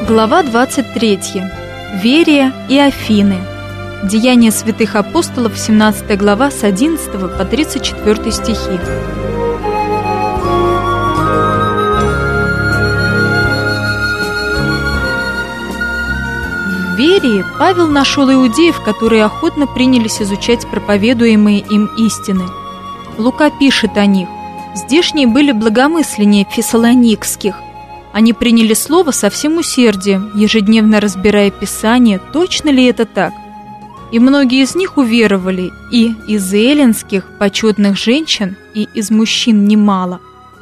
Глава 23. Верия и Афины. Деяния святых апостолов, 17 глава, с 11 по 34 стихи. В Верии Павел нашел иудеев, которые охотно принялись изучать проповедуемые им истины. Лука пишет о них: «Здешние были благомысленнее фессалоникских. Они приняли слово со всем усердием, ежедневно разбирая Писание, точно ли это так. И многие из них уверовали, и из эллинских почетных женщин, и из мужчин немало».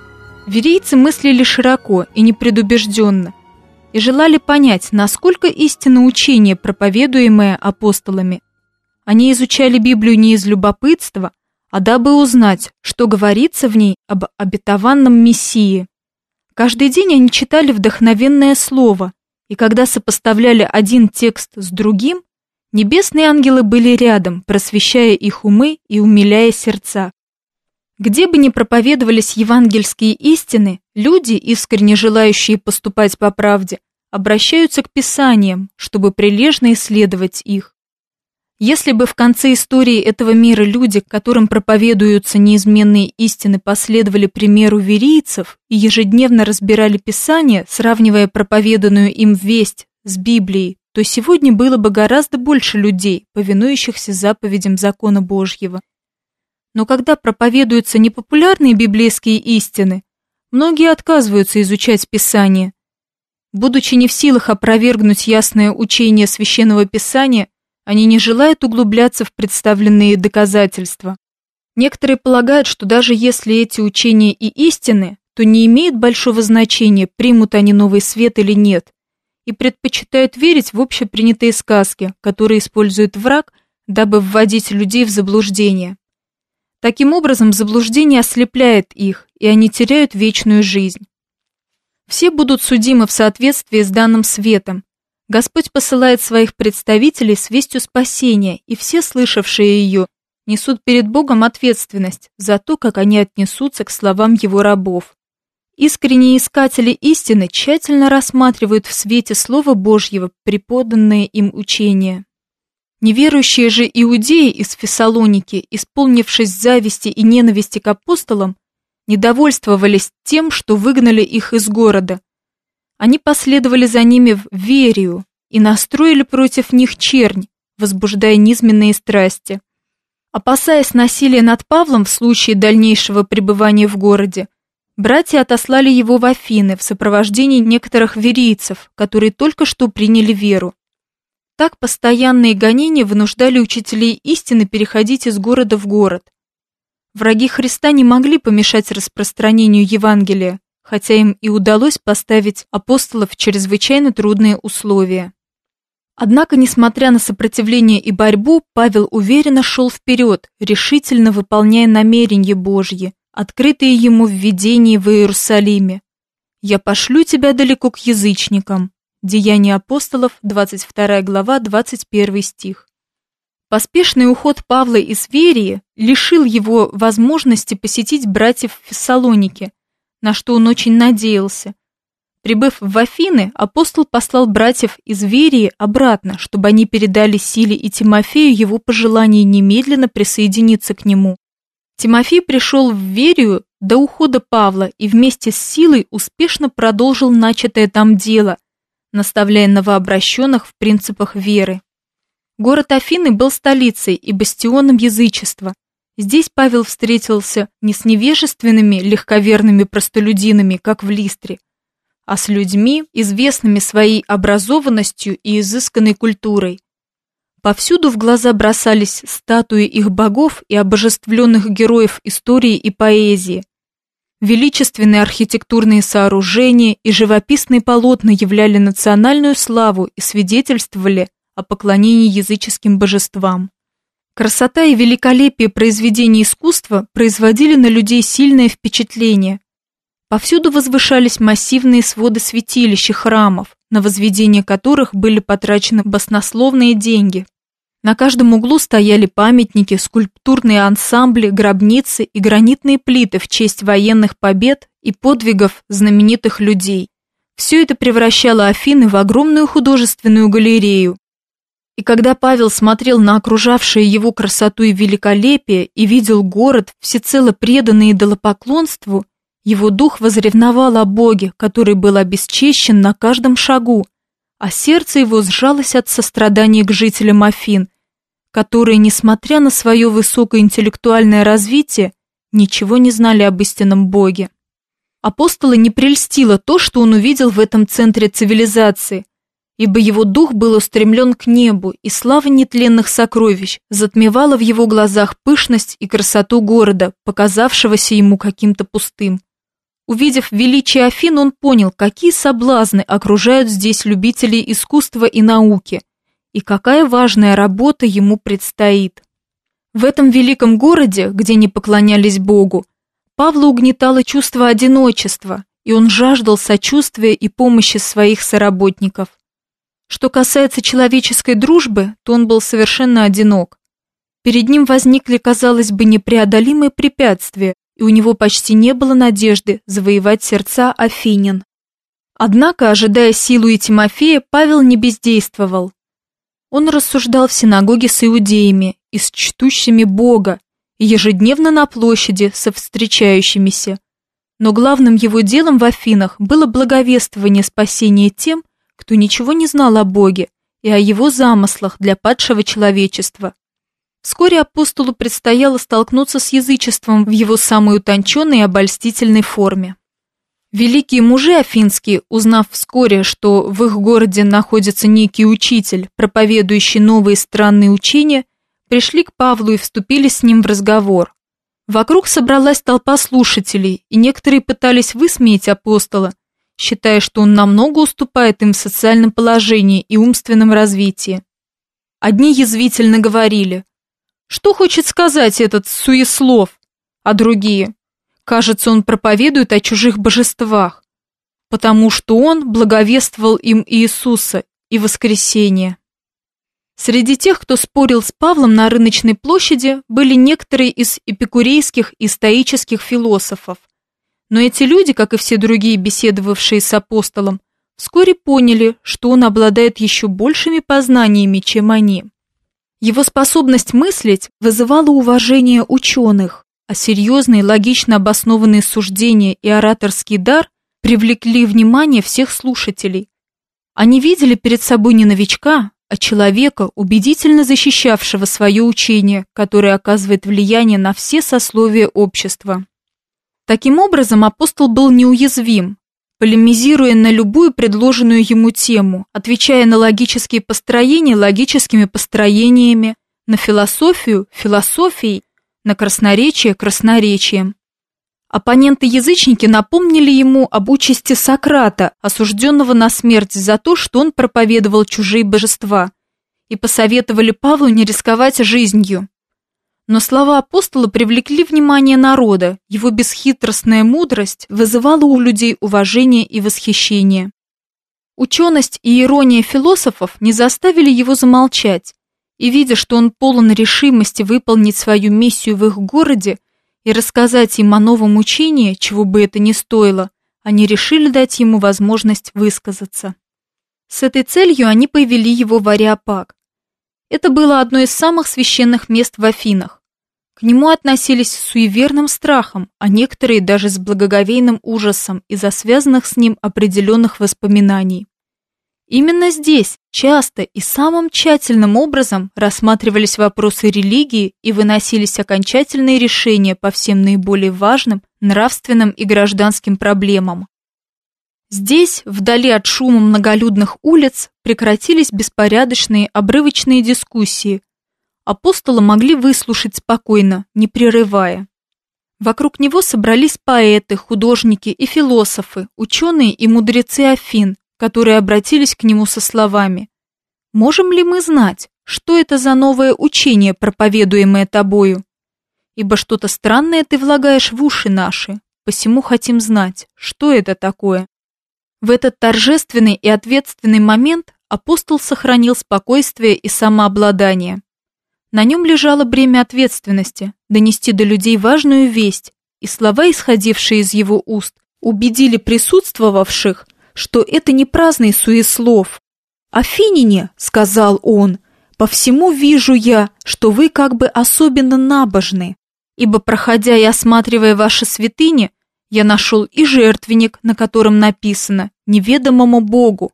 Верийцы мыслили широко и непредубежденно, и желали понять, насколько истинно учение, проповедуемое апостолами. Они изучали Библию не из любопытства, а дабы узнать, что говорится в ней об обетованном Мессии. Каждый день они читали вдохновенное слово, и когда сопоставляли один текст с другим, небесные ангелы были рядом, просвещая их умы и умиляя сердца. Где бы ни проповедовались евангельские истины, люди, искренне желающие поступать по правде, обращаются к Писаниям, чтобы прилежно исследовать их. Если бы в конце истории этого мира люди, которым проповедуются неизменные истины, последовали примеру верийцев и ежедневно разбирали Писание, сравнивая проповеданную им весть с Библией, то сегодня было бы гораздо больше людей, повинующихся заповедям закона Божьего. Но когда проповедуются непопулярные библейские истины, многие отказываются изучать Писание. Будучи не в силах опровергнуть ясное учение Священного Писания, они не желают углубляться в представленные доказательства. Некоторые полагают, что даже если эти учения и истины, то не имеет большого значения, примут они новый свет или нет, и предпочитают верить в общепринятые сказки, которые использует враг, дабы вводить людей в заблуждение. Таким образом, заблуждение ослепляет их, и они теряют вечную жизнь. Все будут судимы в соответствии с данным светом. Господь посылает своих представителей с вестью спасения, и все, слышавшие ее, несут перед Богом ответственность за то, как они отнесутся к словам Его рабов. Искренние искатели истины тщательно рассматривают в свете Слова Божьего преподанные им учения. Неверующие же иудеи из Фессалоники, исполнившись зависти и ненависти к апостолам, недовольствовались тем, что выгнали их из города. Они последовали за ними в Верию и настроили против них чернь, возбуждая низменные страсти. Опасаясь насилия над Павлом в случае дальнейшего пребывания в городе, братья отослали его в Афины в сопровождении некоторых верийцев, которые только что приняли веру. Так постоянные гонения вынуждали учителей истины переходить из города в город. Враги Христа не могли помешать распространению Евангелия, хотя им и удалось поставить апостолов в чрезвычайно трудные условия. Однако, несмотря на сопротивление и борьбу, Павел уверенно шел вперед, решительно выполняя намерения Божьи, открытые ему в видении в Иерусалиме. «Я пошлю тебя далеко к язычникам». Деяния апостолов, 22 глава, 21 стих. Поспешный уход Павла из Верии лишил его возможности посетить братьев в Фессалонике, на что он очень надеялся. Прибыв в Афины, апостол послал братьев из Верии обратно, чтобы они передали Силе и Тимофею его пожелание немедленно присоединиться к нему. Тимофей пришел в Верию до ухода Павла и вместе с Силой успешно продолжил начатое там дело, наставляя новообращенных в принципах веры. Город Афины был столицей и бастионом язычества. Здесь Павел встретился не с невежественными, легковерными простолюдинами, как в Листре, а с людьми, известными своей образованностью и изысканной культурой. Повсюду в глаза бросались статуи их богов и обожествленных героев истории и поэзии. Величественные архитектурные сооружения и живописные полотна являли национальную славу и свидетельствовали о поклонении языческим божествам. Красота и великолепие произведений искусства производили на людей сильное впечатление. Повсюду возвышались массивные своды святилищ и храмов, на возведение которых были потрачены баснословные деньги. На каждом углу стояли памятники, скульптурные ансамбли, гробницы и гранитные плиты в честь военных побед и подвигов знаменитых людей. Все это превращало Афины в огромную художественную галерею. И когда Павел смотрел на окружавшее его красоту и великолепие и видел город, всецело преданный идолопоклонству, его дух возревновал о Боге, который был обесчещен на каждом шагу, а сердце его сжалось от сострадания к жителям Афин, которые, несмотря на свое высокоинтеллектуальное развитие, ничего не знали об истинном Боге. Апостола не прельстило то, что он увидел в этом центре цивилизации, ибо его дух был устремлен к небу, и слава нетленных сокровищ затмевала в его глазах пышность и красоту города, показавшегося ему каким-то пустым. Увидев величие Афин, он понял, какие соблазны окружают здесь любителей искусства и науки, и какая важная работа ему предстоит. В этом великом городе, где не поклонялись Богу, Павла угнетало чувство одиночества, и он жаждал сочувствия и помощи своих соработников. Что касается человеческой дружбы, то он был совершенно одинок. Перед ним возникли, казалось бы, непреодолимые препятствия, и у него почти не было надежды завоевать сердца афинян. Однако, ожидая Силу Тимофея, Павел не бездействовал. Он рассуждал в синагоге с иудеями и с чтущими Бога, и ежедневно на площади со встречающимися. Но главным его делом в Афинах было благовествование спасения тем, кто ничего не знал о Боге и о его замыслах для падшего человечества. Вскоре апостолу предстояло столкнуться с язычеством в его самой утонченной и обольстительной форме. Великие мужи афинские, узнав вскоре, что в их городе находится некий учитель, проповедующий новые странные учения, пришли к Павлу и вступили с ним в разговор. Вокруг собралась толпа слушателей, и некоторые пытались высмеять апостола, считая, что он намного уступает им в социальном положении и умственном развитии. Одни язвительно говорили: «Что хочет сказать этот суеслов?» А другие: «Кажется, он проповедует о чужих божествах, потому что он благовествовал им Иисуса и воскресение». Среди тех, кто спорил с Павлом на рыночной площади, были некоторые из эпикурейских и стоических философов. Но эти люди, как и все другие, беседовавшие с апостолом, вскоре поняли, что он обладает еще большими познаниями, чем они. Его способность мыслить вызывала уважение ученых, а серьезные, логично обоснованные суждения и ораторский дар привлекли внимание всех слушателей. Они видели перед собой не новичка, а человека, убедительно защищавшего свое учение, которое оказывает влияние на все сословия общества. Таким образом, апостол был неуязвим, полемизируя на любую предложенную ему тему, отвечая на логические построения логическими построениями, на философию философией, на красноречие красноречием. Оппоненты-язычники напомнили ему об участи Сократа, осужденного на смерть за то, что он проповедовал чужие божества, и посоветовали Павлу не рисковать жизнью. Но слова апостола привлекли внимание народа, его бесхитростная мудрость вызывала у людей уважение и восхищение. Ученость и ирония философов не заставили его замолчать, и, видя, что он полон решимости выполнить свою миссию в их городе и рассказать им о новом учении, чего бы это ни стоило, они решили дать ему возможность высказаться. С этой целью они повели его в Ареопаг. Это было одно из самых священных мест в Афинах. К нему относились с суеверным страхом, а некоторые даже с благоговейным ужасом из-за связанных с ним определенных воспоминаний. Именно здесь часто и самым тщательным образом рассматривались вопросы религии и выносились окончательные решения по всем наиболее важным нравственным и гражданским проблемам. Здесь, вдали от шума многолюдных улиц, прекратились беспорядочные обрывочные дискуссии. Апостола могли выслушать спокойно, не прерывая. Вокруг него собрались поэты, художники и философы, ученые и мудрецы Афин, которые обратились к нему со словами: «Можем ли мы знать, что это за новое учение, проповедуемое тобою? Ибо что-то странное ты влагаешь в уши наши, посему хотим знать, что это такое». В этот торжественный и ответственный момент апостол сохранил спокойствие и самообладание. На нем лежало бремя ответственности донести до людей важную весть, и слова, исходившие из его уст, убедили присутствовавших, что это не праздный суеслов. «Афиняне, — сказал он, — по всему вижу я, что вы как бы особенно набожны, ибо, проходя и осматривая ваши святыни, я нашел и жертвенник, на котором написано «Неведомому Богу».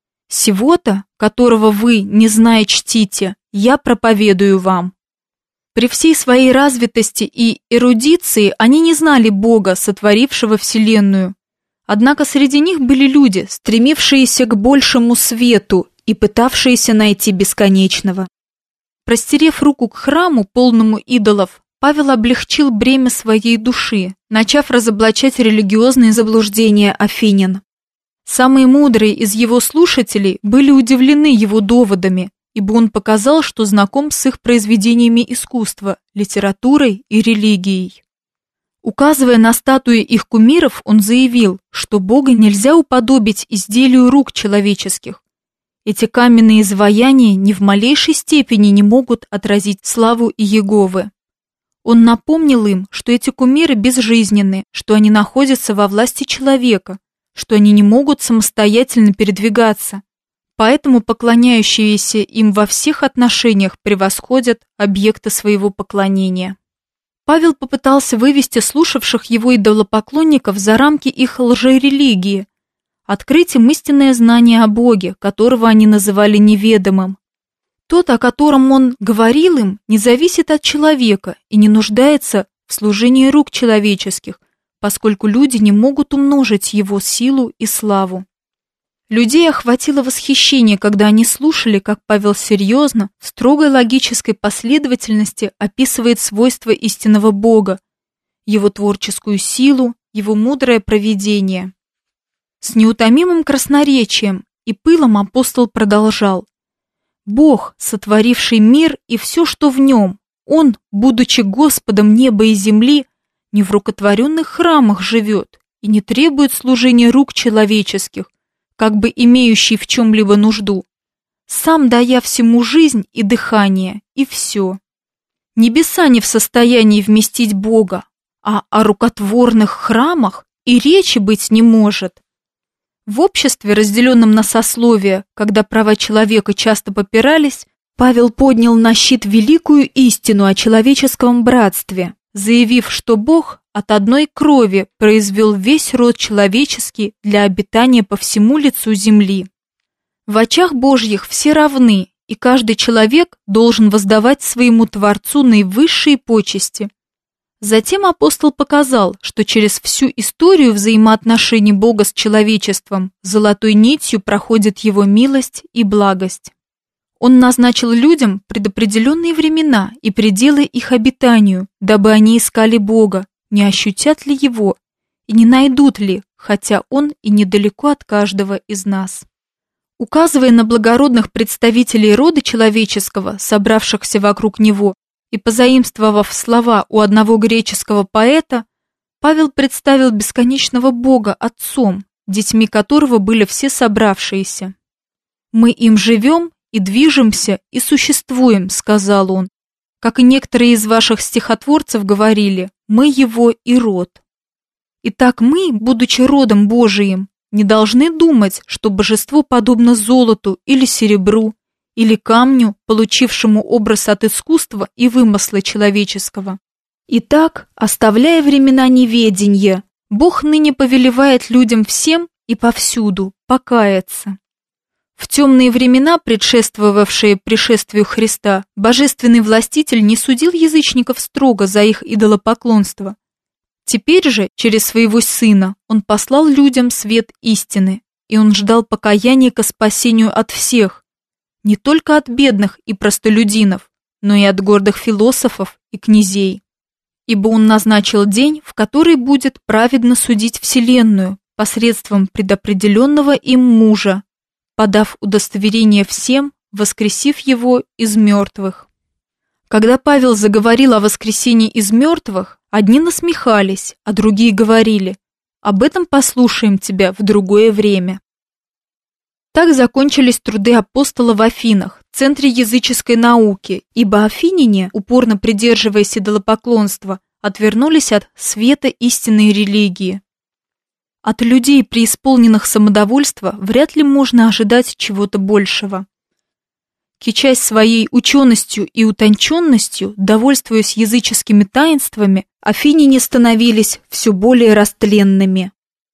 Сего-то, которого вы, не зная, чтите, я проповедую вам». При всей своей развитости и эрудиции они не знали Бога, сотворившего Вселенную. Однако среди них были люди, стремившиеся к большему свету и пытавшиеся найти бесконечного. Простерев руку к храму, полному идолов, Павел облегчил бремя своей души, начав разоблачать религиозные заблуждения афинян. Самые мудрые из его слушателей были удивлены его доводами, ибо он показал, что знаком с их произведениями искусства, литературой и религией. Указывая на статуи их кумиров, он заявил, что Бога нельзя уподобить изделию рук человеческих. Эти каменные изваяния ни в малейшей степени не могут отразить славу Иеговы. Он напомнил им, что эти кумиры безжизненны, что они находятся во власти человека, что они не могут самостоятельно передвигаться. Поэтому поклоняющиеся им во всех отношениях превосходят объекты своего поклонения. Павел попытался вывести слушавших его идолопоклонников за рамки их лжерелигии, открыть им истинное знание о Боге, которого они называли неведомым. Тот, о котором он говорил им, не зависит от человека и не нуждается в служении рук человеческих, поскольку люди не могут умножить его силу и славу. Людей охватило восхищение, когда они слушали, как Павел серьезно, в строгой логической последовательности описывает свойства истинного Бога, его творческую силу, его мудрое провидение. С неутомимым красноречием и пылом апостол продолжал: «Бог, сотворивший мир и все, что в нем, Он, будучи Господом неба и земли, не в рукотворенных храмах живет и не требует служения рук человеческих, как бы имеющий в чем-либо нужду, сам дая всему жизнь и дыхание, и все. Небеса не в состоянии вместить Бога, а о рукотворных храмах и речи быть не может. В обществе, разделенном на сословия, когда права человека часто попирались, Павел поднял на щит великую истину о человеческом братстве, заявив, что Бог от одной крови произвел весь род человеческий для обитания по всему лицу земли. В очах Божьих все равны, и каждый человек должен воздавать своему Творцу наивысшие почести. Затем апостол показал, что через всю историю взаимоотношений Бога с человечеством золотой нитью проходит его милость и благость. Он назначил людям предопределенные времена и пределы их обитанию, дабы они искали Бога, не ощутят ли Его и не найдут ли, хотя Он и недалеко от каждого из нас. Указывая на благородных представителей рода человеческого, собравшихся вокруг Него, и позаимствовав слова у одного греческого поэта, Павел представил бесконечного Бога Отцом, детьми которого были все собравшиеся. «Мы им живем и движемся и существуем», — сказал он. «Как и некоторые из ваших стихотворцев говорили, мы его и род. Итак, мы, будучи родом Божиим, не должны думать, что божество подобно золоту или серебру, или камню, получившему образ от искусства и вымысла человеческого. Итак, оставляя времена неведения, Бог ныне повелевает людям всем и повсюду покаяться». В темные времена, предшествовавшие пришествию Христа, божественный властитель не судил язычников строго за их идолопоклонство. Теперь же, через своего Сына, Он послал людям свет истины, и Он ждал покаяния ко спасению от всех, не только от бедных и простолюдинов, но и от гордых философов и князей. Ибо Он назначил день, в который будет праведно судить вселенную посредством предопределенного им мужа, подав удостоверение всем, воскресив его из мертвых. Когда Павел заговорил о воскресении из мертвых, одни насмехались, а другие говорили: «Об этом послушаем тебя в другое время». Так закончились труды апостола в Афинах, центре языческой науки, ибо афиняне, упорно придерживаясь идолопоклонства, отвернулись от света истинной религии. От людей, преисполненных самодовольства, вряд ли можно ожидать чего-то большего. Кичась своей ученостью и утонченностью, довольствуясь языческими таинствами, афиняне становились все более растленными.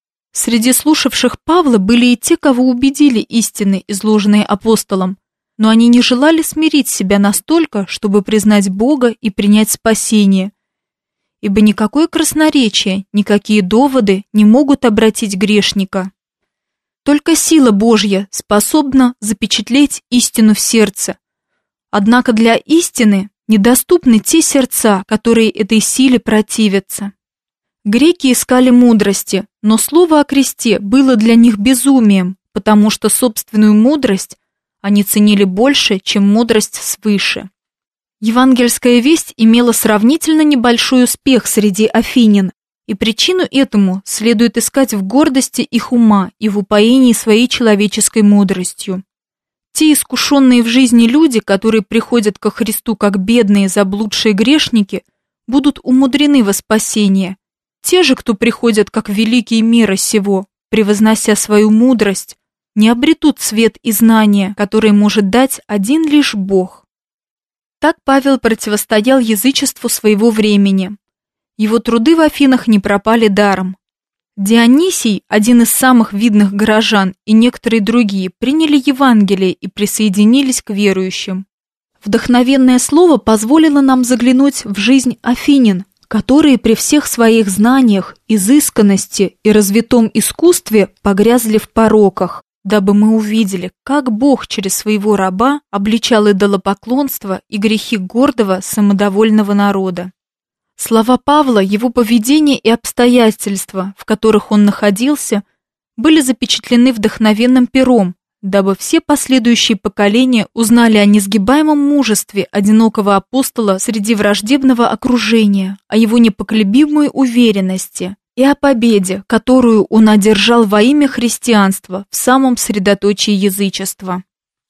Среди слушавших Павла были и те, кого убедили истины, изложенные апостолом, но они не желали смирить себя настолько, чтобы признать Бога и принять спасение, ибо никакое красноречие, никакие доводы не могут обратить грешника. Только сила Божья способна запечатлеть истину в сердце. Однако для истины недоступны те сердца, которые этой силе противятся. Греки искали мудрости, но слово о кресте было для них безумием, потому что собственную мудрость они ценили больше, чем мудрость свыше. Евангельская весть имела сравнительно небольшой успех среди афинян, и причину этому следует искать в гордости их ума и в упоении своей человеческой мудростью. Те искушенные в жизни люди, которые приходят ко Христу как бедные заблудшие грешники, будут умудрены во спасение. Те же, кто приходят как великие мира сего, превознося свою мудрость, не обретут свет и знания, которые может дать один лишь Бог. Так Павел противостоял язычеству своего времени. Его труды в Афинах не пропали даром. Дионисий, один из самых видных горожан, и некоторые другие приняли Евангелие и присоединились к верующим. Вдохновенное слово позволило нам заглянуть в жизнь афинян, которые при всех своих знаниях, изысканности и развитом искусстве погрязли в пороках, дабы мы увидели, как Бог через своего раба обличал идолопоклонство и грехи гордого, самодовольного народа. Слова Павла, его поведение и обстоятельства, в которых он находился, были запечатлены вдохновенным пером, дабы все последующие поколения узнали о несгибаемом мужестве одинокого апостола среди враждебного окружения, о его непоколебимой уверенности и о победе, которую он одержал во имя христианства в самом средоточии язычества.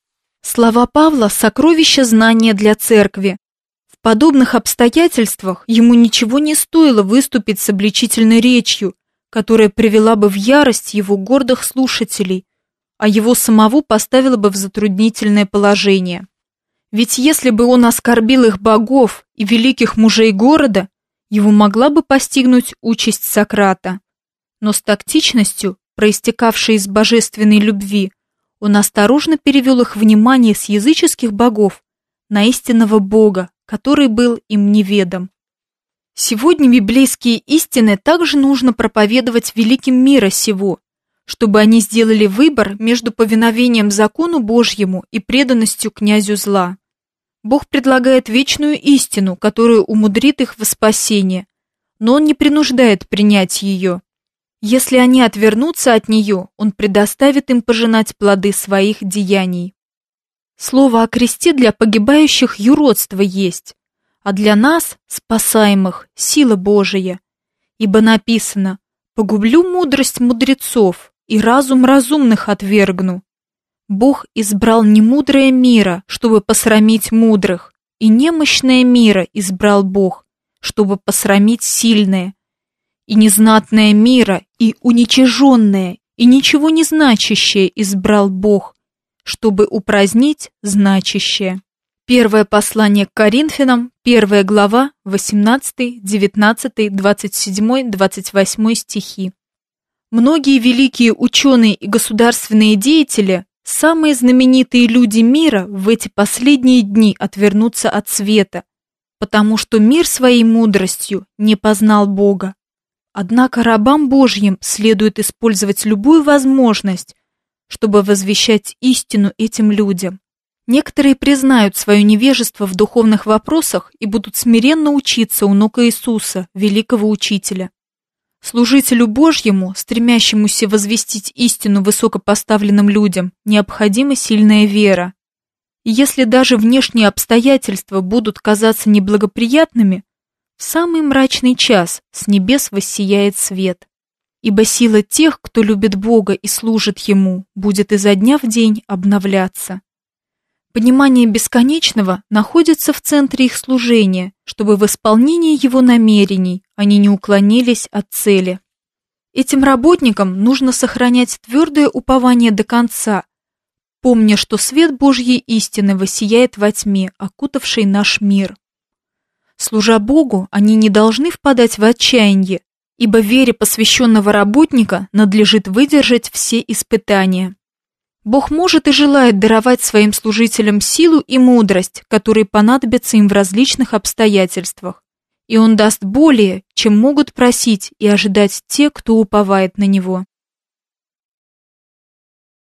Слова Павла – сокровище знания для церкви. В подобных обстоятельствах ему ничего не стоило выступить с обличительной речью, которая привела бы в ярость его гордых слушателей, а его самого поставила бы в затруднительное положение. Ведь если бы он оскорбил их богов и великих мужей города, его могла бы постигнуть участь Сократа. Но с тактичностью, проистекавшей из божественной любви, он осторожно перевел их внимание с языческих богов на истинного Бога, который был им неведом. Сегодня библейские истины также нужно проповедовать великим мира сего, чтобы они сделали выбор между повиновением закону Божьему и преданностью князю зла. Бог предлагает вечную истину, которая умудрит их во спасение, но Он не принуждает принять ее. Если они отвернутся от нее, Он предоставит им пожинать плоды своих деяний. Слово о кресте для погибающих юродство есть, а для нас, спасаемых, сила Божия. Ибо написано: «Погублю мудрость мудрецов и разум разумных отвергну». Бог избрал немудрое мира, чтобы посрамить мудрых, и немощное мира избрал Бог, чтобы посрамить сильное, и незнатное мира, и уничиженное, и ничего не значащее избрал Бог, чтобы упразднить значащее. Первое послание к Коринфянам, 1 глава, 18, 19, 27, 28 стихи. Многие великие ученые и государственные деятели, самые знаменитые люди мира в эти последние дни отвернутся от света, потому что мир своей мудростью не познал Бога. Однако рабам Божьим следует использовать любую возможность, чтобы возвещать истину этим людям. Некоторые признают свое невежество в духовных вопросах и будут смиренно учиться у ног Иисуса, великого учителя. Служителю Божьему, стремящемуся возвестить истину высокопоставленным людям, необходима сильная вера. И если даже внешние обстоятельства будут казаться неблагоприятными, в самый мрачный час с небес воссияет свет. Ибо сила тех, кто любит Бога и служит Ему, будет изо дня в день обновляться. Понимание бесконечного находится в центре их служения, чтобы в исполнении Его намерений они не уклонились от цели. Этим работникам нужно сохранять твердое упование до конца, помня, что свет Божьей истины воссияет во тьме, окутавшей наш мир. Служа Богу, они не должны впадать в отчаяние, ибо вере посвященного работника надлежит выдержать все испытания. Бог может и желает даровать своим служителям силу и мудрость, которые понадобятся им в различных обстоятельствах, и Он даст более, чем могут просить и ожидать те, кто уповает на Него.